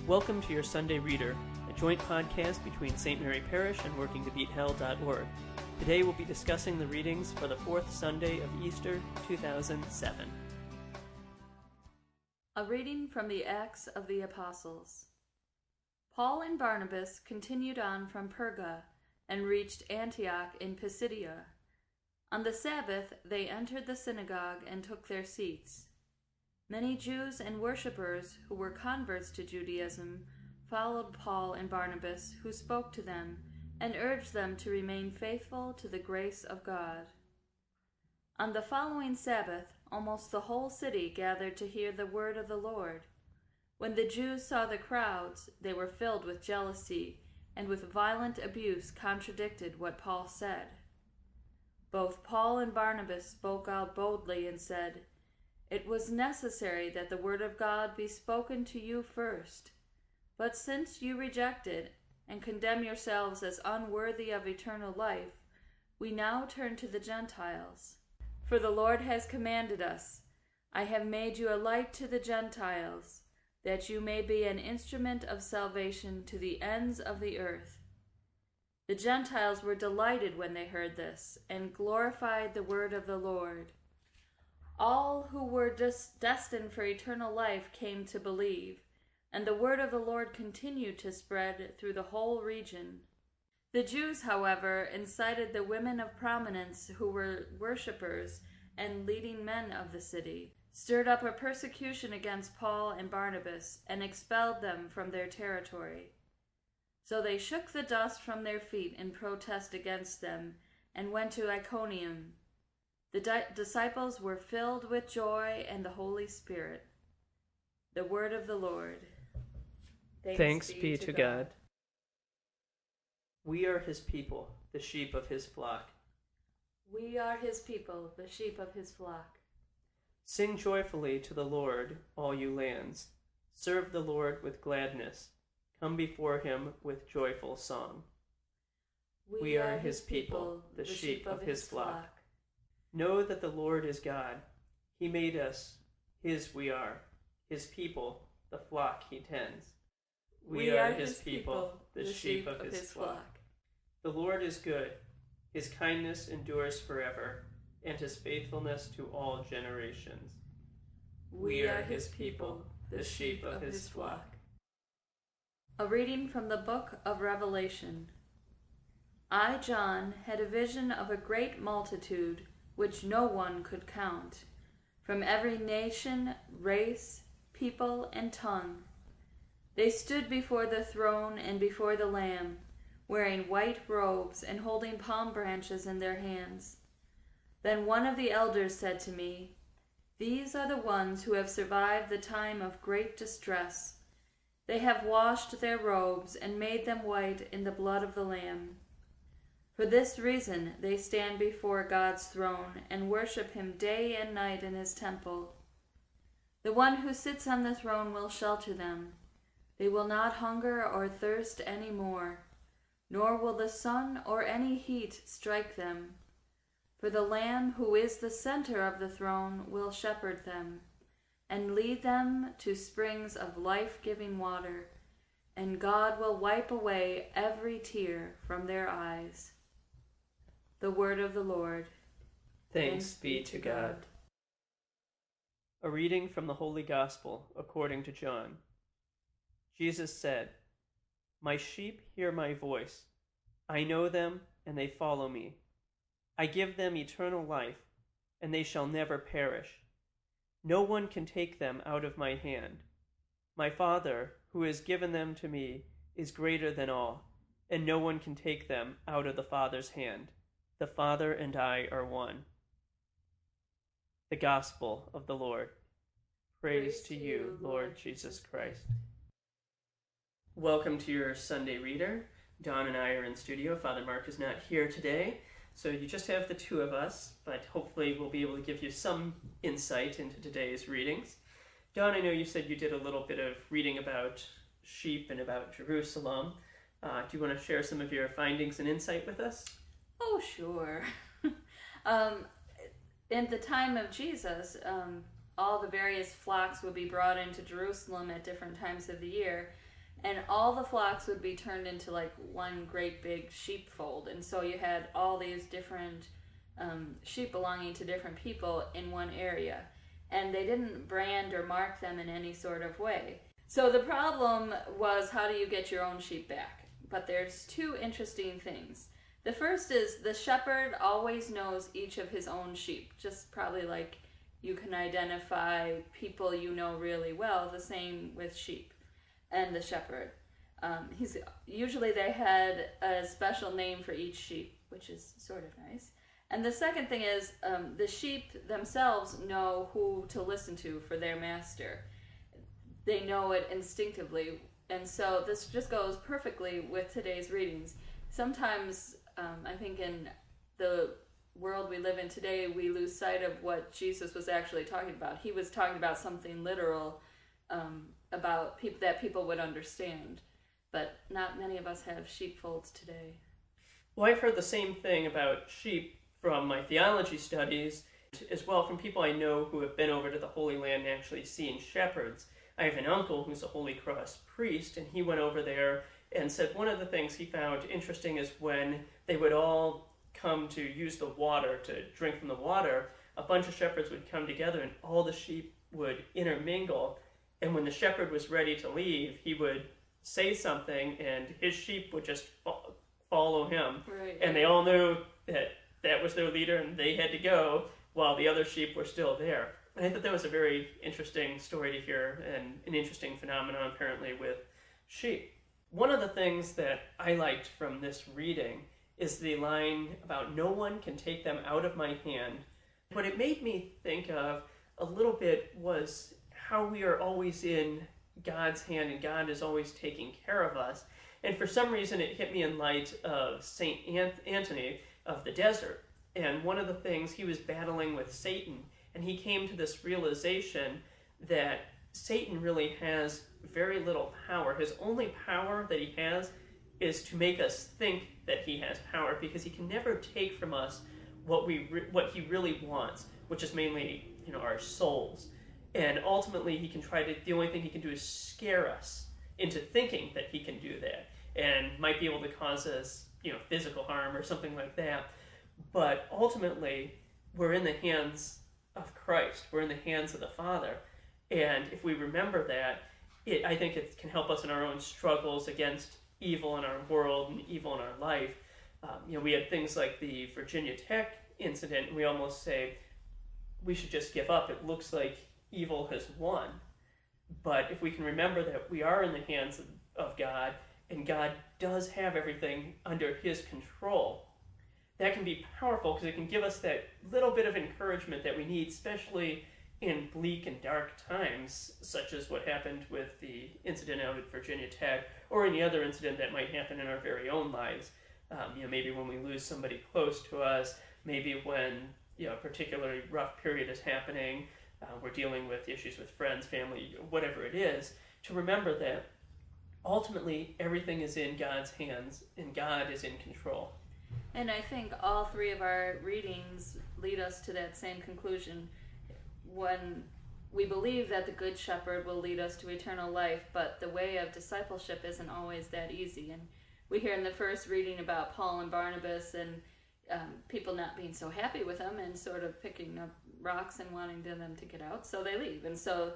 Welcome to your Sunday Reader, a joint podcast between St. Mary Parish and WorkingToBeatHell.org. Today we'll be discussing the readings for the fourth Sunday of Easter 2007. A reading from the Acts of the Apostles. Paul and Barnabas continued on from Perga and reached Antioch in Pisidia. On the Sabbath they entered the synagogue and took their seats. Many Jews and worshippers who were converts to Judaism followed Paul and Barnabas, who spoke to them and urged them to remain faithful to the grace of God. On the following Sabbath, almost the whole city gathered to hear the word of the Lord. When the Jews saw the crowds, they were filled with jealousy and with violent abuse contradicted what Paul said. Both Paul and Barnabas spoke out boldly and said, "It was necessary that the word of God be spoken to you first. But since you reject it and condemn yourselves as unworthy of eternal life, we now turn to the Gentiles. For the Lord has commanded us, 'I have made you a light to the Gentiles, that you may be an instrument of salvation to the ends of the earth.'" The Gentiles were delighted when they heard this, and glorified the word of the Lord. All who were destined for eternal life came to believe, and the word of the Lord continued to spread through the whole region. The Jews, however, incited the women of prominence who were worshippers and leading men of the city, stirred up a persecution against Paul and Barnabas, and expelled them from their territory. So they shook the dust from their feet in protest against them, and went to Iconium. The disciples were filled with joy and the Holy Spirit. The word of the Lord. Thanks be to God. We are his people, the sheep of his flock. We are his people, the sheep of his flock. Sing joyfully to the Lord, all you lands. Serve the Lord with gladness. Come before him with joyful song. We are his people, the sheep of his flock. Know that the Lord is God. He made us, his we are, his people, the flock he tends. We are his people, the sheep of his flock. The Lord is good. His kindness endures forever, and his faithfulness to all generations. We are his people, the sheep of his flock. A reading from the book of Revelation. I, John, had a vision of a great multitude, which no one could count, from every nation, race, people, and tongue. They stood before the throne and before the Lamb, wearing white robes and holding palm branches in their hands. Then one of the elders said to me, "These are the ones who have survived the time of great distress. They have washed their robes and made them white in the blood of the Lamb. For this reason they stand before God's throne and worship him day and night in his temple. The one who sits on the throne will shelter them. They will not hunger or thirst any more, nor will the sun or any heat strike them. For the Lamb who is the center of the throne will shepherd them, and lead them to springs of life-giving water, and God will wipe away every tear from their eyes." The word of the Lord. Thanks be to God. A reading from the Holy Gospel according to John. Jesus said, "My sheep hear my voice. I know them, and they follow me. I give them eternal life, and they shall never perish. No one can take them out of my hand. My Father, who has given them to me, is greater than all, and no one can take them out of the Father's hand. The Father and I are one." The Gospel of the Lord. Praise to you, Lord Jesus Christ. Welcome to your Sunday Reader. Don and I are in studio. Father Mark is not here today, so you just have the two of us, but hopefully we'll be able to give you some insight into today's readings. Don, I know you said you did a little bit of reading about sheep and about Jerusalem. Do you want to share some of your findings and insight with us? Oh, sure. In the time of Jesus, all the various flocks would be brought into Jerusalem at different times of the year, and all the flocks would be turned into like one great big sheepfold. And so you had all these different sheep belonging to different people in one area, and they didn't brand or mark them in any sort of way. So the problem was, how do you get your own sheep back? But there's two interesting things. The first is the shepherd always knows each of his own sheep, just probably like you can identify people you know really well, the same with sheep and the shepherd. Usually they had a special name for each sheep, which is sort of nice. And the second thing is the sheep themselves know who to listen to for their master. They know it instinctively. And so this just goes perfectly with today's readings. Sometimes I think in the world we live in today, we lose sight of what Jesus was actually talking about. He was talking about something literal, about that people would understand. But not many of us have sheepfolds today. Well, I've heard the same thing about sheep from my theology studies, as well from people I know who have been over to the Holy Land and actually seen shepherds. I have an uncle who's a Holy Cross priest, and he went over there and said one of the things he found interesting is when they would all come to use the water, to drink from the water, a bunch of shepherds would come together and all the sheep would intermingle. And when the shepherd was ready to leave, he would say something and his sheep would just follow him. Right. And they all knew that was their leader and they had to go while the other sheep were still there. And I thought that was a very interesting story to hear and an interesting phenomenon apparently with sheep. One of the things that I liked from this reading is the line about no one can take them out of my hand. What it made me think of a little bit was how we are always in God's hand and God is always taking care of us. And for some reason it hit me in light of St. Anthony of the desert. And one of the things, he was battling with Satan, and he came to this realization that Satan really has very little power. His only power that he has is to make us think that he has power, because he can never take from us what he really wants, which is mainly, our souls. And ultimately, the only thing he can do is scare us into thinking that he can do that, and might be able to cause us, physical harm or something like that. But ultimately, we're in the hands of Christ. We're in the hands of the Father. And if we remember that, I think it can help us in our own struggles against evil in our world and evil in our life. We had things like the Virginia Tech incident, and we almost say we should just give up. It looks like evil has won. But if we can remember that we are in the hands of God, and God does have everything under his control, that can be powerful, because it can give us that little bit of encouragement that we need, especially in bleak and dark times, such as what happened with the incident out at Virginia Tech, or any other incident that might happen in our very own lives. Maybe when we lose somebody close to us, maybe when a particularly rough period is happening, we're dealing with issues with friends, family, whatever it is, to remember that ultimately everything is in God's hands and God is in control. And I think all three of our readings lead us to that same conclusion. When we believe that the Good Shepherd will lead us to eternal life, but the way of discipleship isn't always that easy. And we hear in the first reading about Paul and Barnabas and people not being so happy with them and sort of picking up rocks and wanting them to get out, so they leave. And so,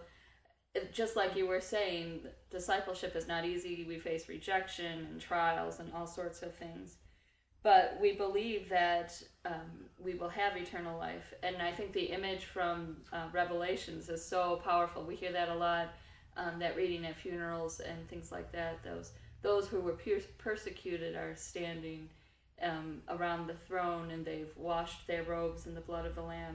just like you were saying, discipleship is not easy. We face rejection and trials and all sorts of things. But we believe that we will have eternal life. And I think the image from Revelations is so powerful. We hear that a lot, that reading at funerals and things like that. Those who were persecuted are standing around the throne, and they've washed their robes in the blood of the Lamb.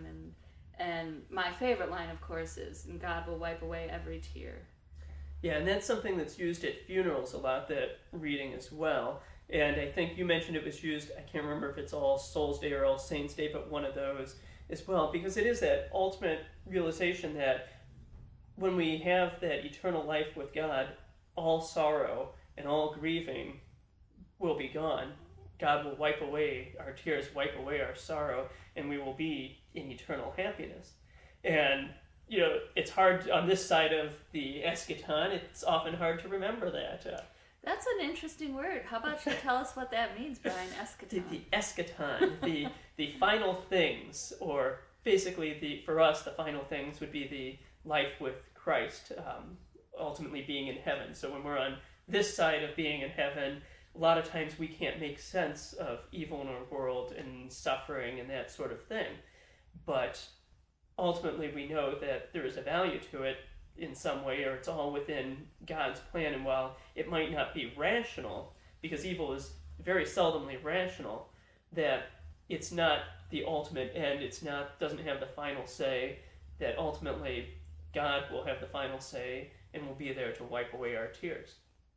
And my favorite line, of course, is, "And God will wipe away every tear." Yeah, and that's something that's used at funerals a lot, that reading as well. And I think you mentioned it was used, I can't remember if it's All Souls Day or All Saints Day, but one of those as well, because it is that ultimate realization that when we have that eternal life with God, all sorrow and all grieving will be gone. God will wipe away our tears, wipe away our sorrow, and we will be in eternal happiness. And it's hard on this side of the eschaton. It's often hard to remember that. That's an interesting word. How about you tell us what that means, Brian? Eschaton. The eschaton, the final things, or basically for us, the final things would be the life with Christ, ultimately being in heaven. So when we're on this side of being in heaven, a lot of times we can't make sense of evil in our world and suffering and that sort of thing. But ultimately we know that there is a value to it in some way, or it's all within God's plan. And while it might not be rational, because evil is very seldomly rational, that it's not the ultimate end, doesn't have the final say, that ultimately God will have the final say and will be there to wipe away our tears.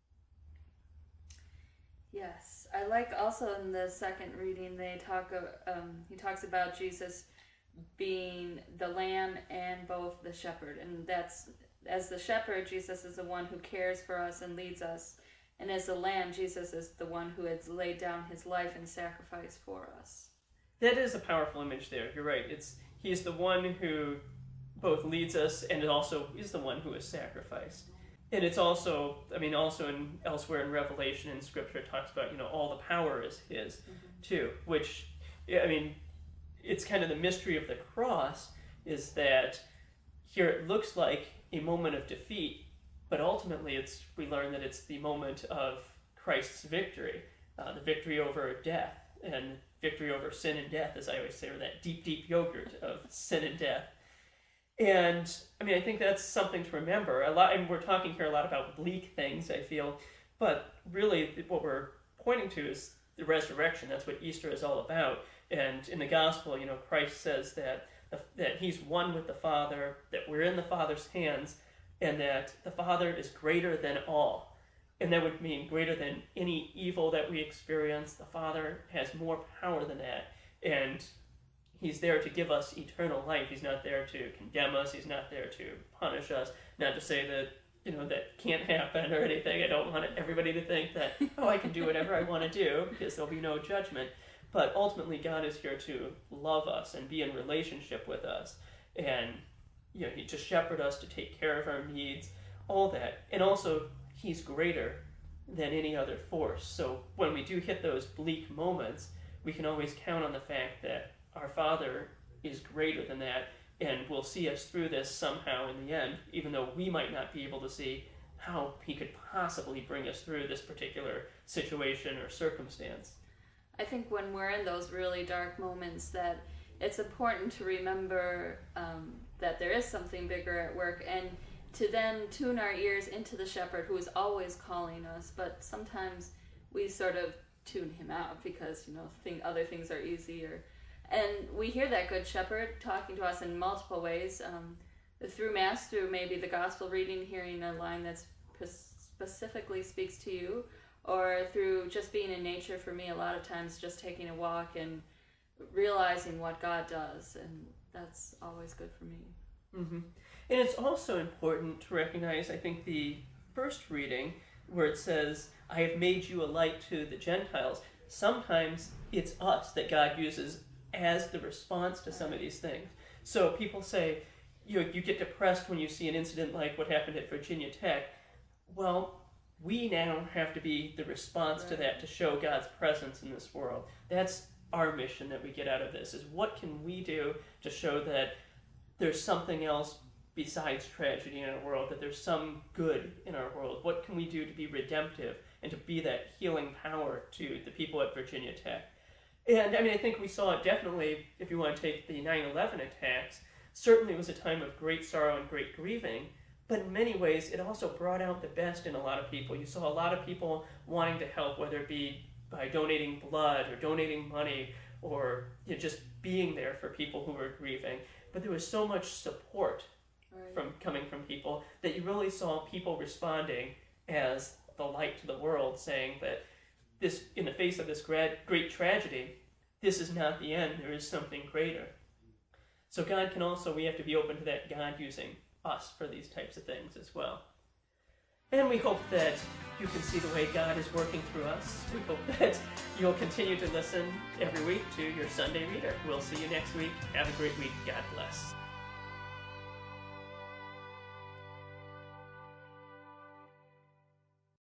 Yes, I like also in the second reading he talks about Jesus being the lamb and both the shepherd, and that's, as the shepherd, Jesus is the one who cares for us and leads us, and as the lamb, Jesus is the one who has laid down his life in sacrifice for us. That is a powerful image there. You're right. He's the one who both leads us and also is the one who is sacrificed. And it's also, elsewhere in Revelation in Scripture, it talks about, all the power is his, too, which, it's kind of the mystery of the cross, is that here it looks like a moment of defeat, but ultimately we learn that it's the moment of Christ's victory, the victory over death, and victory over sin and death, as I always say, or that deep, deep yogurt of sin and death. And, I think that's something to remember. A lot, and we're talking here a lot about bleak things, I feel, but really what we're pointing to is the resurrection. That's what Easter is all about. And in the gospel, Christ says that he's one with the Father, that we're in the Father's hands, and that the Father is greater than all. And that would mean greater than any evil that we experience. The Father has more power than that. And he's there to give us eternal life. He's not there to condemn us. He's not there to punish us. Not to say that, that can't happen or anything. I don't want everybody to think that, I can do whatever I want to do, because there'll be no judgment. But ultimately, God is here to love us and be in relationship with us. And, to shepherd us, to take care of our needs, all that. And also, he's greater than any other force. So when we do hit those bleak moments, we can always count on the fact that our Father is greater than that and will see us through this somehow in the end, even though we might not be able to see how he could possibly bring us through this particular situation or circumstance. I think when we're in those really dark moments that it's important to remember that there is something bigger at work, and to then tune our ears into the shepherd who is always calling us, but sometimes we sort of tune him out because, other things are easier. And we hear that good shepherd talking to us in multiple ways, through Mass, through maybe the gospel reading, hearing a line that specifically speaks to you, or through just being in nature. For me, a lot of times just taking a walk and realizing what God does, and that's always good for me. Mm-hmm. And it's also important to recognize, I think, the first reading where it says, I have made you a light to the Gentiles. Sometimes it's us that God uses as the response to some of these things. So people say, you get depressed when you see an incident like what happened at Virginia Tech. Well, we now have to be the response to that, to show God's presence in this world. That's our mission that we get out of this, is what can we do to show that there's something else besides tragedy in our world, that there's some good in our world. What can we do to be redemptive and to be that healing power to the people at Virginia Tech? And I think we saw it definitely, if you want to take the 9/11 attacks, certainly it was a time of great sorrow and great grieving, but in many ways it also brought out the best in a lot of people. You saw a lot of people wanting to help, whether it be by donating blood or donating money or just being there for people who were grieving. But there was so much support coming from people that you really saw people responding as the light to the world, saying that this, in the face of this great tragedy, this is not the end. There is something greater. So God can also, we have to be open to that, God using us for these types of things as well. And we hope that you can see the way God is working through us. We hope that you'll continue to listen every week to your Sunday Reader. We'll see you next week. Have a great week. God bless.